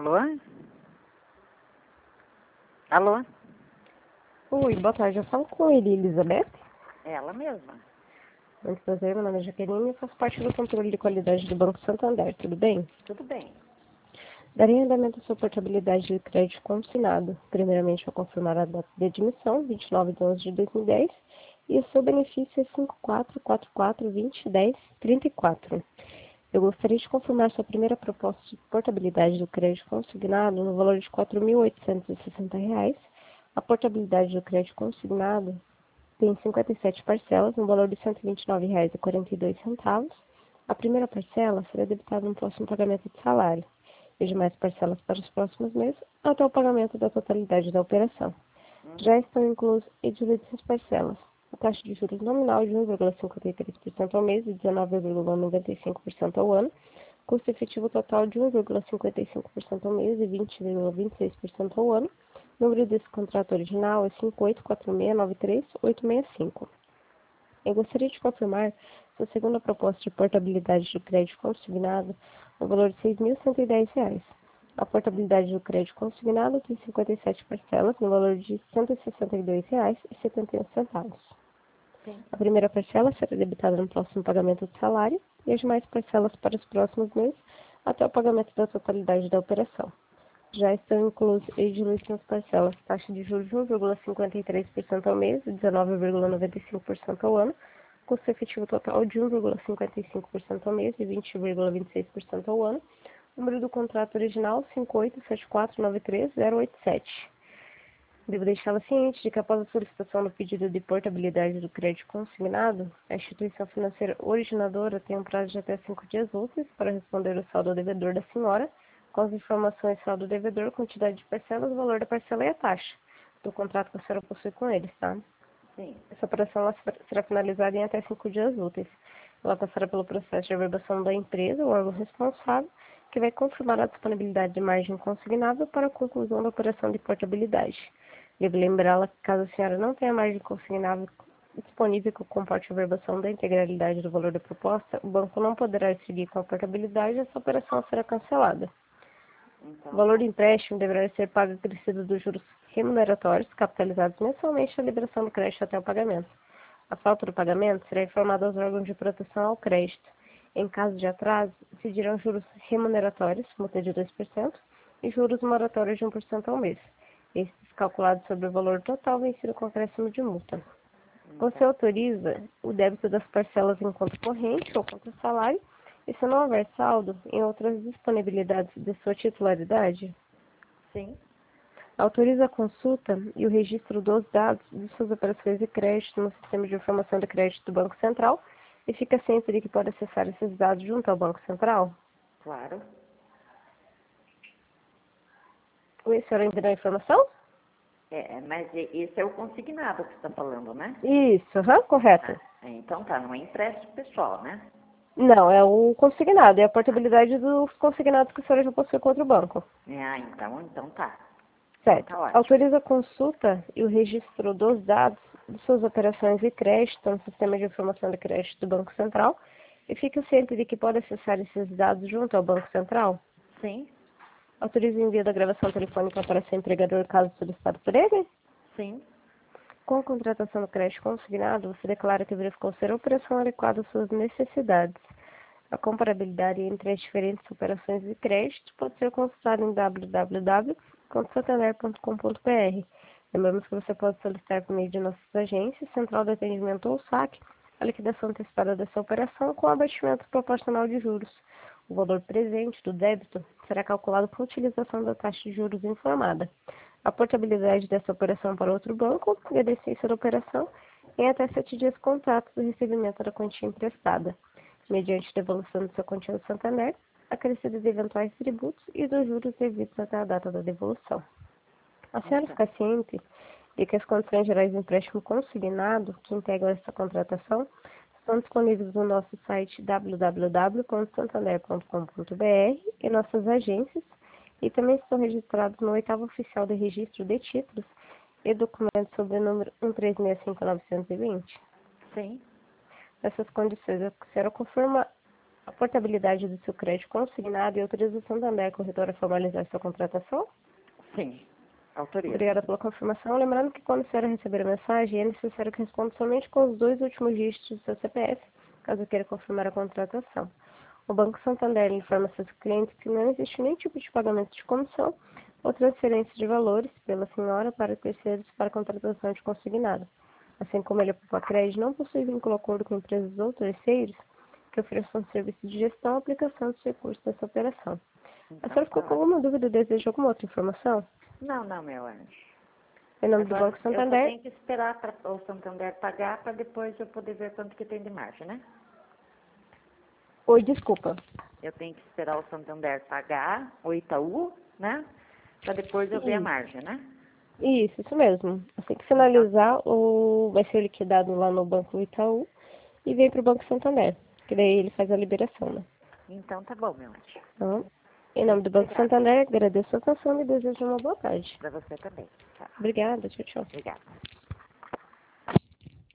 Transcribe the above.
Alô? Alô? Oi, boa tarde. Eu falo com ele, Elizabeth. Ela mesma. Muito prazer, meu nome é Jaqueline e eu faço parte do controle de qualidade do Banco Santander. Tudo bem? Tudo bem. Darei andamento à sua portabilidade de crédito consignado. Primeiramente, vou confirmar a data de admissão, 29/11/2010, e o seu benefício é 5444201034. Eu gostaria de confirmar sua primeira proposta de portabilidade do crédito consignado no valor de R$ 4.860. A portabilidade do crédito consignado tem 57 parcelas, no valor de R$ 129,42. A primeira parcela será debitada no próximo pagamento de salário, e demais parcelas para os próximos meses, até o pagamento da totalidade da operação. Já estão inclusos e diluídas as parcelas. A taxa de juros nominal de 1,53% ao mês e 19,95% ao ano, custo efetivo total de 1,55% ao mês e 20,26% ao ano. O número desse contrato original é 584693-865. Eu gostaria de confirmar sua segunda proposta de portabilidade do crédito consignado no valor de R$ 6.110. A portabilidade do crédito consignado tem 57 parcelas no valor de R$ 162,71. Sim. A primeira parcela será debitada no próximo pagamento de salário e as demais parcelas para os próximos meses até o pagamento da totalidade da operação. Já estão inclusos e diluídos nas parcelas taxa de juros de 1,53% ao mês e 19,95% ao ano, custo efetivo total de 1,55% ao mês e 20,26% ao ano, número do contrato original 587493-087. Devo deixá-la ciente de que após a solicitação do pedido de portabilidade do crédito consignado, a instituição financeira originadora tem um prazo de até 5 dias úteis para responder o saldo devedor da senhora, com as informações saldo devedor, quantidade de parcelas, o valor da parcela e a taxa do contrato que a senhora possui com eles, tá? Sim. Essa operação ela será finalizada em até 5 dias úteis. Ela passará pelo processo de averbação da empresa, o órgão responsável, que vai confirmar a disponibilidade de margem consignável para a conclusão da operação de portabilidade. Devo lembrá-la que caso a senhora não tenha margem consignável disponível que comporte a averbação da integralidade do valor da proposta, o banco não poderá seguir com a portabilidade e essa operação será cancelada. Então, O valor do empréstimo deverá ser pago acrescido dos juros remuneratórios, capitalizados mensalmente na liberação do crédito até o pagamento. A falta do pagamento será informada aos órgãos de proteção ao crédito. Em caso de atraso, incidirão juros remuneratórios, multa de 2%, e juros moratórios de 1% ao mês. Estes calculados sobre o valor total vencido com acréscimo de multa. Você autoriza o débito das parcelas em conta corrente ou conta salário, e se não houver saldo, em outras disponibilidades de sua titularidade? sim. Autoriza a consulta e o registro dos dados de suas operações de crédito no sistema de informação de crédito do Banco Central e fica ciente de que pode acessar esses dados junto ao Banco Central? Claro. Oi, a senhora entendeu a informação? Mas esse é o consignado que você está falando, né? Isso, correto. Então tá, não é empréstimo pessoal, né? Não, é o consignado, é a portabilidade dos consignados que a senhora já possui com outro banco. Então tá. Certo. Tá ótimo. Autoriza a consulta e o registro dos dados de suas operações de crédito no sistema de informação de crédito do Banco Central e fica ciente de que pode acessar esses dados junto ao Banco Central? Sim, Autoriza o envio da gravação telefônica para seu empregador caso solicitado por ele? sim. Com a contratação do crédito consignado, você declara que verificou ser a operação adequada às suas necessidades. A comparabilidade entre as diferentes operações de crédito pode ser consultada em www.santander.com.br. Lembramos que você pode solicitar por meio de nossas agências, central de atendimento ou saque, a liquidação antecipada dessa operação com abatimento proporcional de juros. O valor presente do débito será calculado com utilização da taxa de juros informada. A portabilidade dessa operação para outro banco e a decência da operação em até 7 dias contatos do recebimento da quantia emprestada, mediante devolução de sua quantia no Santander, acrescido de eventuais tributos e dos juros devidos até a data da devolução. A senhora fica ciente de que as condições gerais do empréstimo consignado que integram essa contratação estão disponíveis no nosso site www.santander.com.br e nossas agências, e também estão registrados no 8º Oficial de Registro de Títulos e documento sob o número 1365920. Sim. Essas condições, a senhora confirma a portabilidade do seu crédito consignado e autoriza o Santander Corretora a formalizar sua contratação? Sim, autorizo. Obrigada pela confirmação. Lembrando que quando a senhora receber a mensagem, é necessário que responda somente com os 2 últimos dígitos do seu CPF, caso queira confirmar a contratação. O Banco Santander informa seus clientes que não existe nenhum tipo de pagamento de comissão ou transferência de valores pela senhora para terceiros para contratação de consignado. Assim como ele, a Crédito não possui vínculo acordo com empresas ou terceiros que ofereçam serviço de gestão ou aplicação dos recursos dessa operação. A senhora ficou com alguma dúvida ou deseja alguma outra informação? Não, meu anjo. Em nome do Agora, Banco eu só Santander. tenho que esperar para o Santander pagar para depois eu poder ver quanto que tem de margem, né? Oi, desculpa. Eu tenho que esperar o Santander pagar, o Itaú, né? Para depois eu ver a margem, né? Isso mesmo. Assim que finalizar, vai ser liquidado lá no Banco Itaú e vem para o Banco Santander, que daí ele faz a liberação, né? Então tá bom, meu anjo. Então, em nome do Banco Obrigada. Santander, agradeço a atenção e desejo uma boa tarde. Para você também. Tchau. Obrigada, tchau, tchau. Obrigada.